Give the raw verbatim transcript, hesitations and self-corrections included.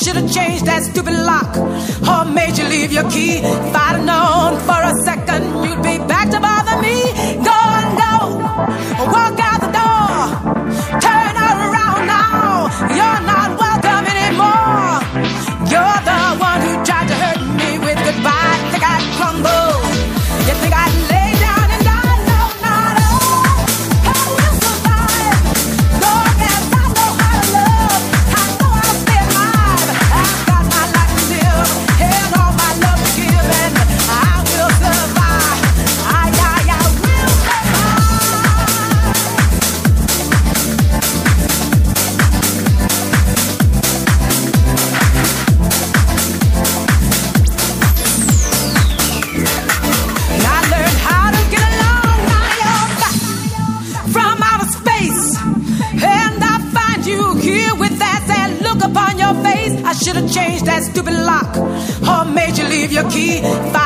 should have changed that stupid lock, or made you leave your key. If I'd have known for a second you'd be back to bother me. Go and go, walk out the door, turn around now. You're not welcome anymore. You're the one who tried to hurt me with goodbye. Think I'd crumble? You think I'd lay down and die? No, not at all. I will survive. Lord, yes, I know how to love. I know how to stay alive. I've got my life to live and all my love to give, and I will survive. I, I, I will survive. And I learned how to get along on your back from outer space, and I find you here with that sad look upon your face. I should have changed that stupid lock, or made you leave your key. If I